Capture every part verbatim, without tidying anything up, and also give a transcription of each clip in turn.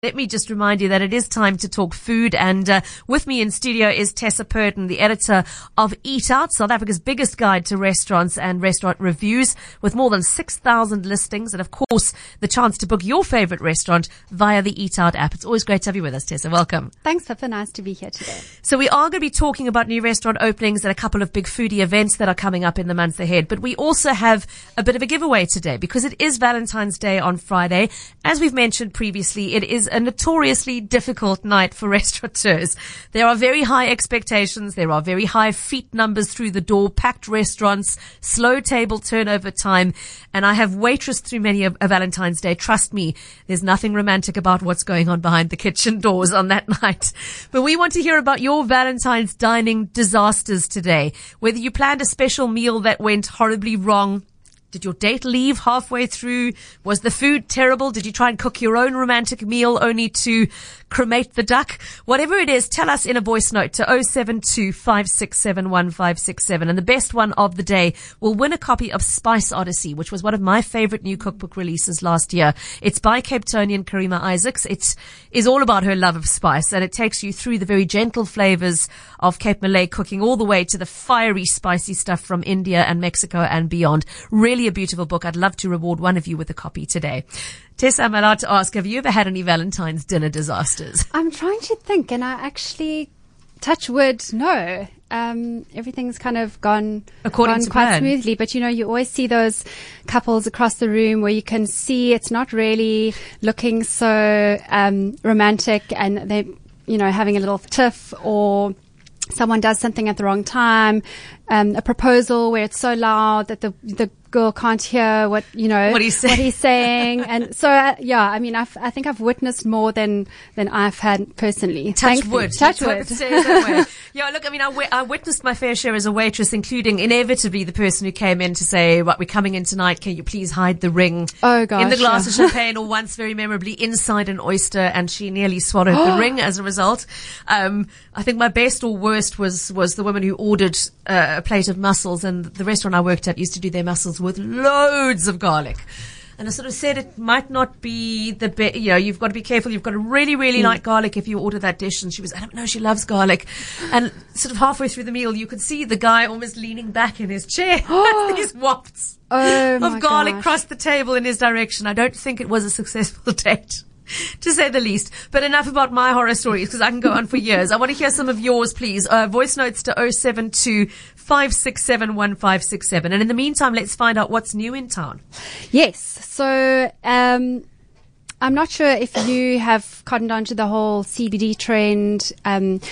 Let me just remind you that it is time to talk food, and uh, with me in studio is Tessa Purden, the editor of Eat Out, South Africa's biggest guide to restaurants and restaurant reviews, with more than six thousand listings, and of course the chance to book your favorite restaurant via the Eat Out app. It's always great to have you with us, Tessa. Welcome. Thanks, Pippa. Nice to be here today. So we are going to be talking about new restaurant openings and a couple of big foodie events that are coming up in the months ahead, but we also have a bit of a giveaway today because it is Valentine's Day on Friday. As we've mentioned previously, it is a notoriously difficult night for restaurateurs. There are very high expectations. There are very high feet numbers through the door, packed restaurants, slow table turnover time. And I have waitressed through many a, a Valentine's Day. Trust me, there's nothing romantic about what's going on behind the kitchen doors on that night. But we want to hear about your Valentine's dining disasters today. Whether you planned a special meal that went horribly wrong. Did your date leave halfway through? Was the food terrible? Did you try and cook your own romantic meal only to cremate the duck? Whatever it is, tell us in a voice note to oh seven two, five six seven, one five six seven. And the best one of the day will win a copy of Spice Odyssey, which was one of my favorite new cookbook releases last year. It's by Cape Townian Karima Isaacs. It is all about her love of spice, and it takes you through the very gentle flavors of Cape Malay cooking all the way to the fiery, spicy stuff from India and Mexico and beyond. Really a beautiful book. I'd love to reward one of you with a copy today. Tessa, I'm allowed to ask, have you ever had any Valentine's dinner disasters? I'm trying to think, and I actually, touch wood, no. Um, everything's kind of gone, According gone to quite plan. smoothly. But, you know, you always see those couples across the room where you can see it's not really looking so um, romantic, and they, you know, having a little tiff, or someone does something at the wrong time, um, a proposal where it's so loud that the the girl can't hear what, you know, what he's saying. What he's saying. And so, uh, yeah, I mean, I've, I think I've witnessed more than, than I've had personally. Touch Thankfully. wood. Touch You wood. say it that way. Yeah, look, I mean, I, wi- I witnessed my fair share as a waitress, including inevitably the person who came in to say, right, we're coming in tonight. Can you please hide the ring Oh, gosh, in the glass yeah. of champagne, or once very memorably inside an oyster, and she nearly swallowed the ring as a result. Um, I think my best or worst was, was the woman who ordered uh, a plate of mussels, and the restaurant I worked at used to do their mussels with loads of garlic. And I sort of said it might not be the best, you know, you've got to be careful. You've got to really, really mm. like garlic if you order that dish. And she was, I don't know, she loves garlic. And sort of halfway through the meal, you could see the guy almost leaning back in his chair. These wafts Oh, of my garlic gosh. crossed the table in his direction. I don't think it was a successful date, to say the least. But enough about my horror stories, because I can go on for years. I want to hear some of yours, please. Uh, voice notes to oh seven two, five six seven, one five six seven. And in the meantime, let's find out what's new in town. Yes. So, um, I'm not sure if you have cottoned on to the whole C B D trend. Um,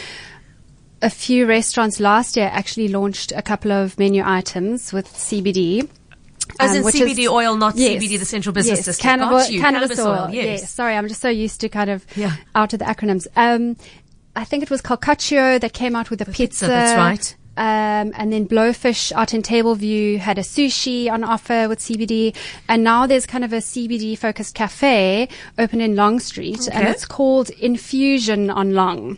a few restaurants last year actually launched a couple of menu items with C B D. As Um, in which C B D is- oil, not yes, C B D, the Central Business yes, District. Cannabis, Got you. cannabis, oil. yes. Sorry, I'm just so used to kind of Yeah. out of the acronyms. Um, I think it was Calcaccio that came out with a pizza. pizza, that's right. Um, and then Blowfish out in Tableview had a sushi on offer with C B D. And now there's kind of a C B D focused cafe open in Long Street, and Okay. it's called Infusion on Long.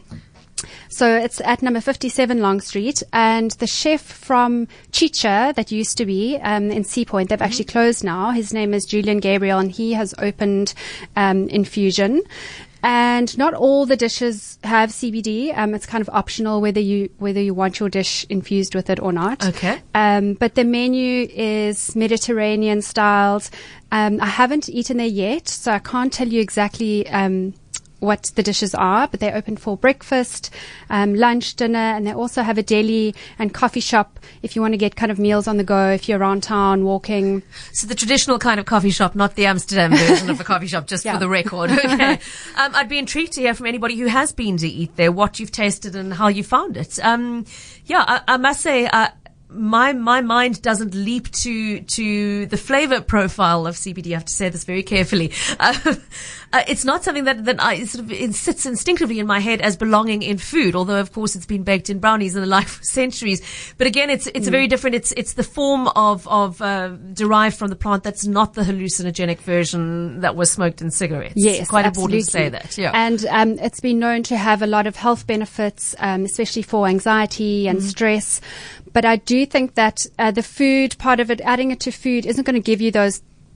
So it's at number fifty-seven Long Street, and the chef from Chicha that used to be um, in Sea Point, they've Mm-hmm. actually closed now. His name is Julian Gabriel, and he has opened um, Infusion. And not all the dishes have C B D. Um, it's kind of optional whether you whether you want your dish infused with it or not. Okay. Um, but the menu is Mediterranean styles. Um, I haven't eaten there yet, so I can't tell you exactly um, what the dishes are, but they're open for breakfast, um, lunch, dinner, and they also have a deli and coffee shop if you want to get kind of meals on the go, if you're around town walking. So the traditional kind of coffee shop, not the Amsterdam version of a coffee shop, just Yeah. for the record. Okay. Um, I'd be intrigued to hear from anybody who has been to eat there, what you've tasted and how you found it. Um, yeah, I, I must say, uh, my my mind doesn't leap to to the flavor profile of C B D. I have to say this very carefully. Uh, uh, it's not something that that I sort of it sits instinctively in my head as belonging in food. Although of course it's been baked in brownies and the like for centuries. But again, it's it's mm. a very different. It's it's the form of of uh, derived from the plant that's not the hallucinogenic version that was smoked in cigarettes. Yes, quite absolutely. important to say that. Yeah, and um, it's been known to have a lot of health benefits, um, especially for anxiety and mm. stress. But I do think that uh, the food part of it, adding it to food, isn't going to give you those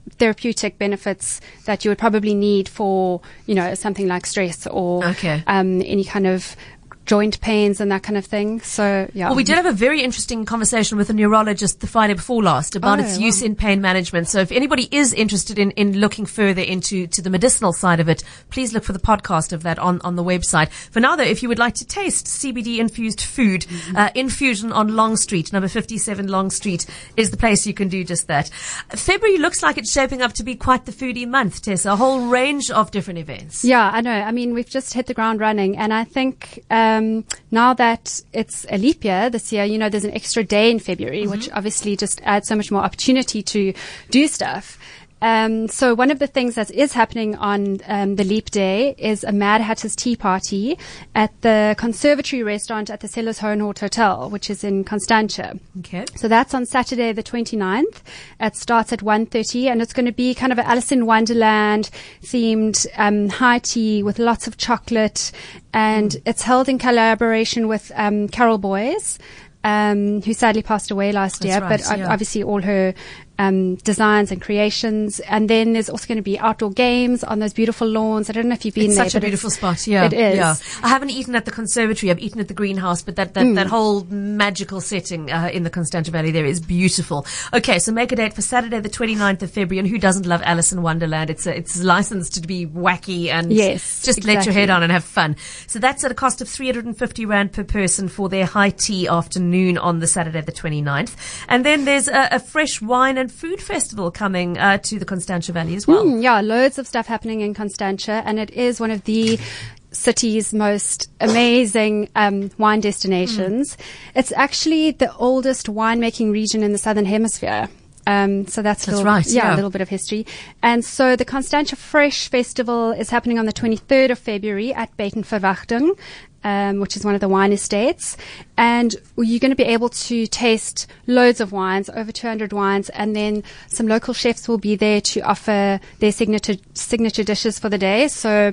therapeutic benefits that you would probably need for, you know, something like stress or okay. um, any kind of joint pains and that kind of thing. So, yeah. Well, we did have a very interesting conversation with a neurologist the Friday before last about Oh, its wow. use in pain management. So if anybody is interested in, in looking further into to the medicinal side of it, please look for the podcast of that on, on the website. For now, though, if you would like to taste C B D-infused food, mm-hmm. uh, Infusion on Long Street, number fifty-seven Long Street, is the place you can do just that. February looks like it's shaping up to be quite the foodie month, Tessa. A whole range of different events. Yeah, I know. I mean, we've just hit the ground running, and I think um, now that it's a leap year this year, you know, there's an extra day in February, mm-hmm. which obviously just adds so much more opportunity to do stuff. Um, so one of the things that is happening on um, the Leap Day is a Mad Hatter's Tea Party at the Conservatory Restaurant at the Sellers Hohenhort Hotel, which is in Constantia. Okay. So that's on Saturday the twenty-ninth. It starts at one thirty, and it's going to be kind of an Alice in Wonderland themed um, high tea with lots of chocolate, and mm. it's held in collaboration with um, Carol Boys, um, who sadly passed away last That's year, right, but yeah. obviously all her Um, designs and creations. And then there's also going to be outdoor games on those beautiful lawns. I don't know if you've been it's there. It's such a beautiful spot. Yeah. It is. Yeah. I haven't eaten at the conservatory. I've eaten at the greenhouse, but that, that, mm. that whole magical setting uh, in the Constantia Valley there is beautiful. Okay. So make a date for Saturday, the twenty-ninth of February. And who doesn't love Alice in Wonderland? It's a, it's licensed to be wacky and yes, just exactly. let your hair down and have fun. So that's at a cost of three hundred fifty rand per person for their high tea afternoon on the Saturday, the twenty-ninth. And then there's a, a fresh wine and food festival coming uh, to the Constantia Valley as well. Mm, yeah, loads of stuff happening in Constantia, and it is one of the city's most amazing um, wine destinations. Mm. It's actually the oldest winemaking region in the Southern Hemisphere. Um, so that's, that's a little, right, yeah, yeah, a little bit of history. And so the Constantia Fresh Festival is happening on the twenty-third of February at Beitenverwachtung, um, which is one of the wine estates. And you're going to be able to taste loads of wines, over two hundred wines, and then some local chefs will be there to offer their signature, signature dishes for the day. So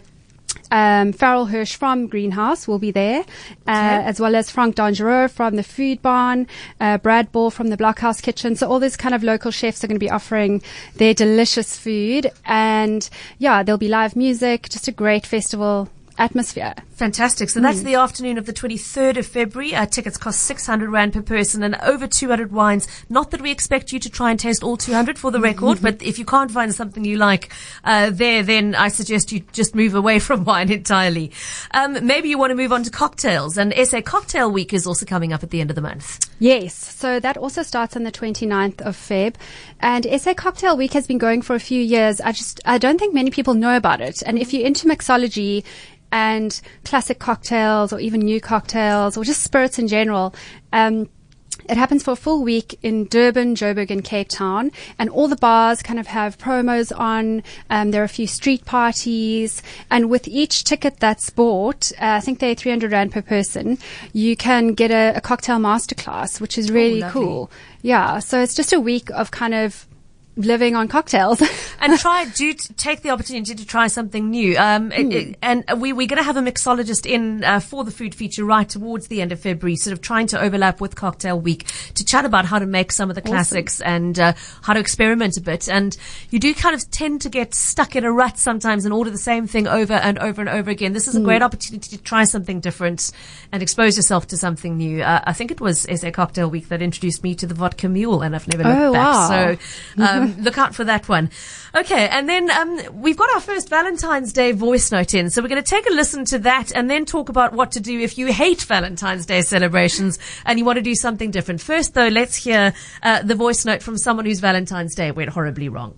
Um, Farrell Hirsch from Greenhouse will be there, uh, okay. as well as Frank Dangereux from the Food Barn, uh, Brad Ball from the Blockhouse Kitchen. So all these kind of local chefs are going to be offering their delicious food. And yeah, there'll be live music, just a great festival atmosphere. Fantastic. So that's mm. the afternoon of the twenty-third of February. Uh, tickets cost six hundred rand per person and over two hundred wines. Not that we expect you to try and taste all two hundred for the record, mm-hmm. but if you can't find something you like uh, there, then I suggest you just move away from wine entirely. Um, maybe you want to move on to cocktails, and S A Cocktail Week is also coming up at the end of the month. Yes. So that also starts on the twenty-ninth of Feb, and S A Cocktail Week has been going for a few years. I just, I don't think many people know about it. And if you're into mixology and classic cocktails or even new cocktails or just spirits in general, um, it happens for a full week in Durban, Joburg and Cape Town, and all the bars kind of have promos on. Um, there are a few street parties, and with each ticket that's bought, uh, I think they're three hundred rand per person, you can get a, a cocktail masterclass, which is really oh, cool. Yeah, so it's just a week of kind of living on cocktails. And try, do t- take the opportunity to try something new. Um, mm. it, it, and we, we're going to have a mixologist in uh, for the food feature right towards the end of February, sort of trying to overlap with Cocktail Week to chat about how to make some of the classics awesome. and uh, how to experiment a bit. And you do kind of tend to get stuck in a rut sometimes and order the same thing over and over and over again. This is a mm. great opportunity to try something different and expose yourself to something new. Uh, I think it was S A Cocktail Week that introduced me to the vodka mule, and I've never looked oh, back. Wow. So um, look out for that one. Okay, and then um, we've got our first Valentine's Day voice note in, so we're going to take a listen to that and then talk about what to do if you hate Valentine's Day celebrations and you want to do something different. First, though, let's hear uh, the voice note from someone whose Valentine's Day went horribly wrong.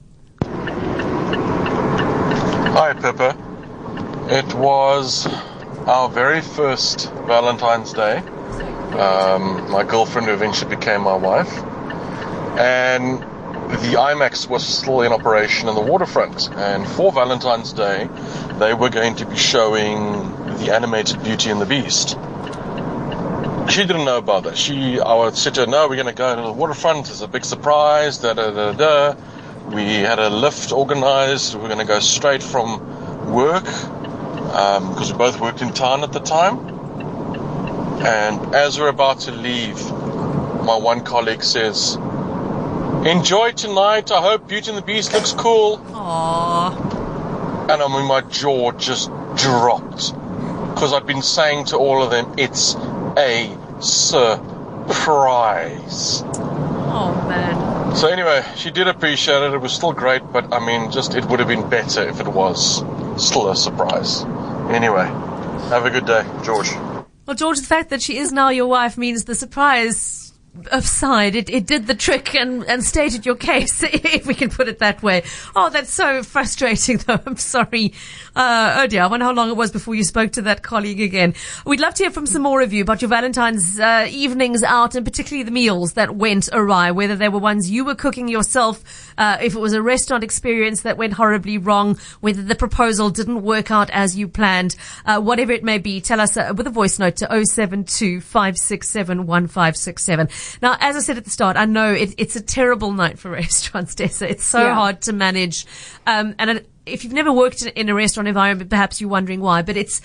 Hi, Pippa. It was our very first Valentine's Day. Um, my girlfriend who eventually became my wife. And the IMAX was still in operation in the waterfront, and for Valentine's Day they were going to be showing the animated Beauty and the Beast. She didn't know about that. She, I said to her, no, we're going to go to the waterfront, it's a big surprise, da da da da. We had a lift organized, we we're going to go straight from work, because um, we both worked in town at the time. And as we're about to leave, my one colleague says, Enjoy tonight. I hope Beauty and the Beast looks cool. Aww. And I mean, my jaw just dropped. Because I've been saying to all of them, it's a surprise. Oh, man. So anyway, she did appreciate it. It was still great, but I mean, just it would have been better if it was still a surprise. Anyway, have a good day, George. Well, George, the fact that she is now your wife means the surprise aside, it, it did the trick and, and stated your case, if we can put it that way. Oh, that's so frustrating, though. I'm sorry. Uh, oh dear, I wonder how long it was before you spoke to that colleague again. We'd love to hear from some more of you about your Valentine's uh, evenings out, and particularly the meals that went awry, whether they were ones you were cooking yourself, uh, if it was a restaurant experience that went horribly wrong, whether the proposal didn't work out as you planned, uh, whatever it may be. Tell us uh, with a voice note to oh seven two, five six seven, one five six seven. Now, as I said at the start, I know it, it's a terrible night for restaurants, Tessa. It's so Yeah. hard to manage. Um, and it, if you've never worked in, in a restaurant environment, perhaps you're wondering why, but it's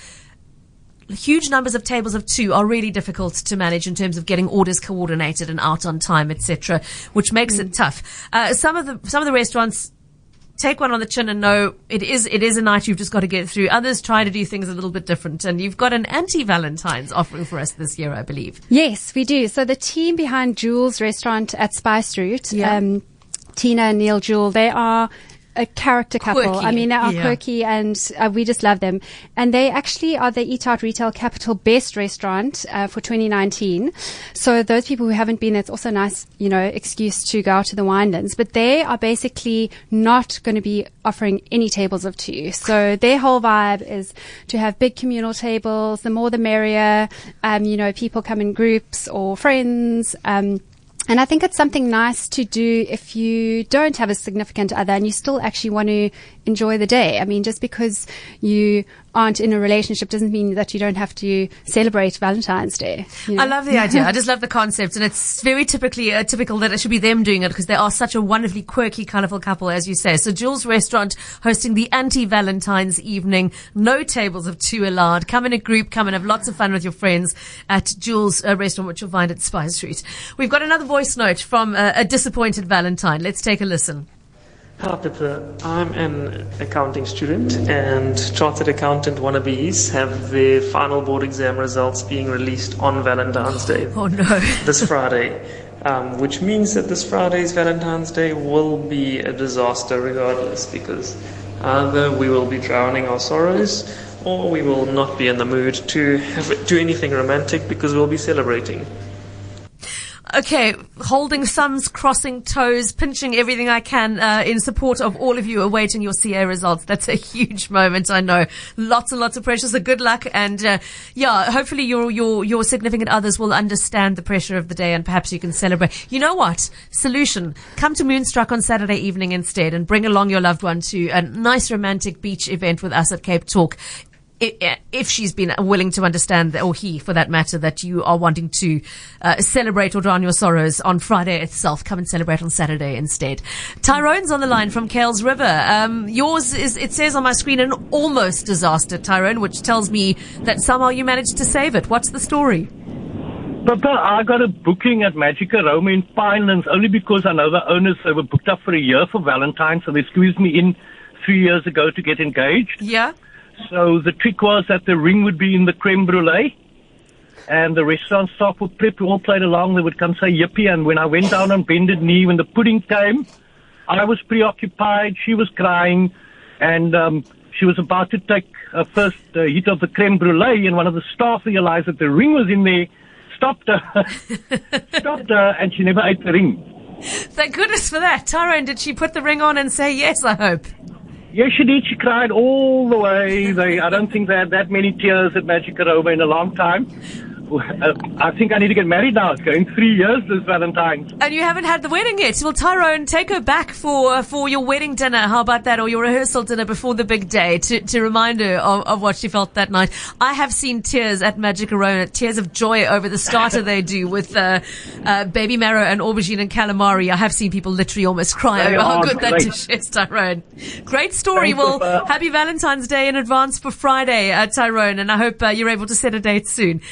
huge numbers of tables of two are really difficult to manage in terms of getting orders coordinated and out on time, et cetera, which makes mm. it tough. Uh, some of the, some of the restaurants take one on the chin and know it is it is a night you've just got to get through. Others try to do things a little bit different. And you've got an anti-Valentine's offering for us this year, I believe. Yes, we do. So the team behind Jules Restaurant at Spice Route, Yeah. um, Tina and Neil Jewell, they are a character couple. Quirky. I mean, they are Yeah. quirky, and uh, we just love them. And they actually are the Eat Out Retail Capital Best Restaurant uh, for twenty nineteen. So those people who haven't been, it's also a nice, you know, excuse to go out to the Winelands. But they are basically not going to be offering any tables of two. So their whole vibe is to have big communal tables. The more the merrier. Um, you know, people come in groups or friends. Um, And I think it's something nice to do if you don't have a significant other and you still actually want to enjoy the day. I mean, just because you aren't in a relationship doesn't mean that you don't have to celebrate Valentine's Day. You know? I love the idea. I just love the concept. And it's very typically uh, typical that it should be them doing it because they are such a wonderfully quirky, colourful couple, as you say. So Jules Restaurant hosting the anti-Valentine's evening. No tables of two allowed. Come in a group. Come and have lots of fun with your friends at Jules uh, Restaurant, which you'll find at Spice Street. We've got another voice note from uh, a disappointed Valentine. Let's take a listen. Hello, Pippa. I'm an accounting student, and chartered accountant wannabes have their final board exam results being released on Valentine's Day. Oh, no. This Friday, um, which means that this Friday's Valentine's Day will be a disaster regardless, because either we will be drowning our sorrows, or we will not be in the mood to have, do anything romantic because we'll be celebrating. Okay, holding thumbs, crossing toes, pinching everything I can uh, in support of all of you awaiting your C A results. That's a huge moment, I know. Lots and lots of pressure, so good luck. And uh, yeah, hopefully your your your significant others will understand the pressure of the day and perhaps you can celebrate. You know what? Solution. Come to Moonstruck on Saturday evening instead and bring along your loved one to a nice romantic beach event with us at Cape Talk. If she's been willing to understand, or he, for that matter, that you are wanting to uh, celebrate or drown your sorrows on Friday itself, come and celebrate on Saturday instead. Tyrone's on the line from Kales River. Um, yours is, it says on my screen, an almost disaster, Tyrone, which tells me that somehow you managed to save it. What's the story? Papa, I got a booking at Magic Aroma in Pinelands only because I know the owners, they were booked up for a year for Valentine's, so they squeezed me in three years ago to get engaged. Yeah. So the trick was that the ring would be in the creme brulee, and the restaurant staff would prep. We all played along. They would come say yippee, and when I went down on bended knee, when the pudding came, I was preoccupied. She was crying, and um, she was about to take a first uh, hit of the creme brulee, and one of the staff realized that the ring was in there, stopped her, stopped her, and she never ate the ring. Thank goodness for that. Tyrone, did she put the ring on and say yes, I hope? Yes, she did. She cried all the way. They, I don't think they had that many tears at Magic Aroma in a long time. Uh, I think I need to get married now. It's going three years this Valentine's. And you haven't had the wedding yet. Well, Tyrone, take her back for for your wedding dinner. How about that? Or your rehearsal dinner before the big day to, to remind her of, of what she felt that night. I have seen tears at Magic Aroma, tears of joy over the starter they do with uh, uh, baby marrow and aubergine and calamari. I have seen people literally almost cry They over how are good that great. dish is, Tyrone. Great story. Thanks, Well, Papa. happy Valentine's Day in advance for Friday, uh, Tyrone, and I hope uh, you're able to set a date soon. Uh,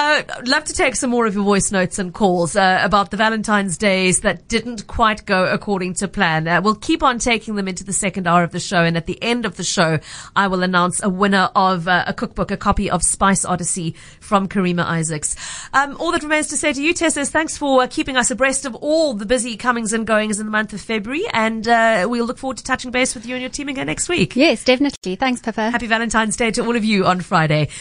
Uh, I'd love to take some more of your voice notes and calls uh, about the Valentine's Days that didn't quite go according to plan. Uh, we'll keep on taking them into the second hour of the show, and at the end of the show, I will announce a winner of uh, a cookbook, a copy of Spice Odyssey from Karima Isaacs. Um, all that remains to say to you, Tessa, is thanks for uh, keeping us abreast of all the busy comings and goings in the month of February, and uh, we'll look forward to touching base with you and your team again next week. Yes, definitely. Thanks, Pippa. Happy Valentine's Day to all of you on Friday.